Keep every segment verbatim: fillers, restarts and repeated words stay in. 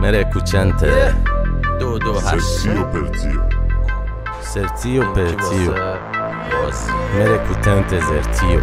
Merecutente دو دو هشت Sertio Pertio Sertio Pertio Merecutente Sertio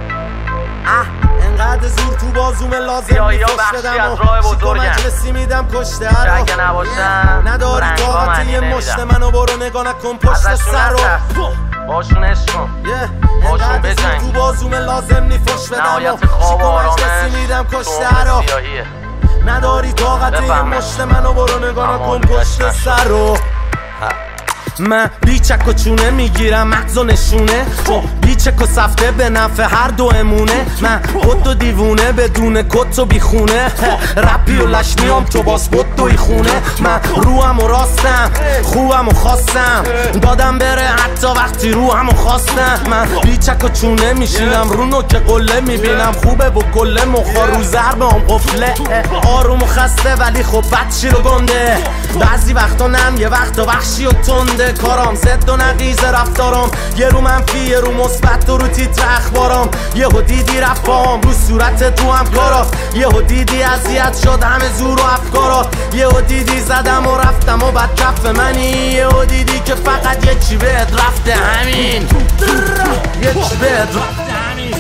انقدر زور تو بازومه لازم میفش بدم و شیکو مجلسی میدم کشته هر نداری طاقت یه مشت منو برو نگاه نکن پشت سر رو باشون عشقم باشون بجنگ تو بازومه لازم نیفش بدم و شیکو مجلسی میدم کشته هر رو نداری طاقت یه مشت منو برو نگاه نکن پشت سر رو من بیچک و چونه میگیرم مغز و نشونه بیچک و سفته به نفع هر دو امونه من خود و دیوونه بدون کت و بیخونه رپی و لشمیام تو باز بود دوی خونه من روحم و راستم خوبم و خواستم دادم بره حتی وقتی روحم و خواستم من بیچک و چونه میشینم رو نوک قله میبینم خوبه و گله مخا رو ضربه هم قفله آروم و خسته ولی خب بچی رو گنده بعضی وقتا نم یه وقتا وحشی و تنده کارام زد و نقیز رفتارم یه رو منفی یه رو مثبت و رو تیتر اخبارم یه ها دیدی رفام رو صورت تو هم کارا یه ها دیدی اذیت شد همه زور و افکارا یه ها دیدی زدم و رفتم و بد کف منی یه ها دیدی که فقط یه چی بهت رفته همین یه چی بهت رفته همین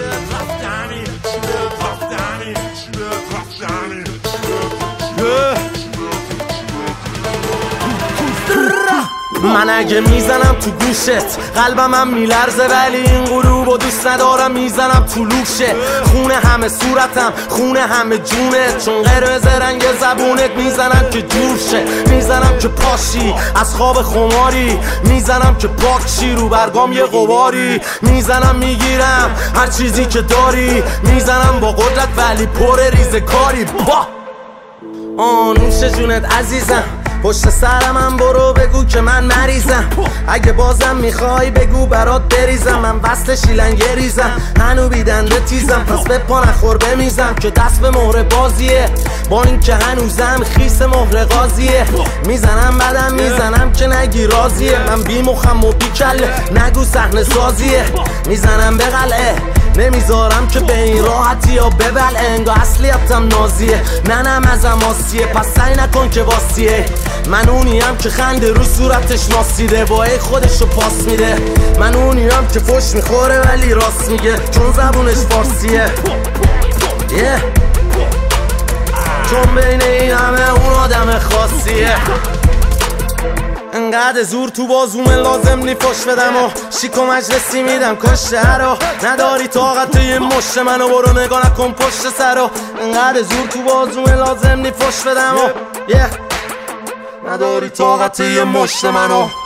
من اگه میزنم تو گوشت قلبم هم میلرزه ولی این غروب و دوست ندارم میزنم تو لوشه خونه همه صورتم خونه همه جونت چون قرمز رنگ زبونت میزنم که جور شه میزنم که پاشی از خواب خماری میزنم که پاکشی رو برگام یه غباری میزنم میگیرم هر چیزی که داری میزنم با قدرت ولی پر ریزه کاری با آنوش جونت عزیزم پشت سرم هم برو بگو که من مریضم اگه بازم میخوای بگو برات بریزم من وصل شیلنگه ریزم هنو بیدنده تیزم پس به پا نخور بمیزم که دست به مهر بازیه با این که هنوزم خیس مهر قاضیه میزنم بدم میزنم که نگی راضیه من بی مخم و بی کله نگو صحنه سازیه میزنم به قلعه نمیذارم که به این راحتی یا ببل انگا اصلیتم نازیه ننم ازم آسیه پس سعی نکن که واسیه من اونیم که خنده رو صورتش ناسیده با ای خودشو پاس میده من اونیم که فش میخوره ولی راست میگه چون زبونش فارسیه yeah. چون بین این همه اون آدم خاصیه انقدر زور تو بازومه لازم نی فش بدم و شیکو مجلسی میدم کشته رو نداری طاقت یه مشت منو برو نگاه نکن پشت سر رو انقدر زور تو بازومه لازم نی فش بدم و yeah. نداری طاقت یه مشت منو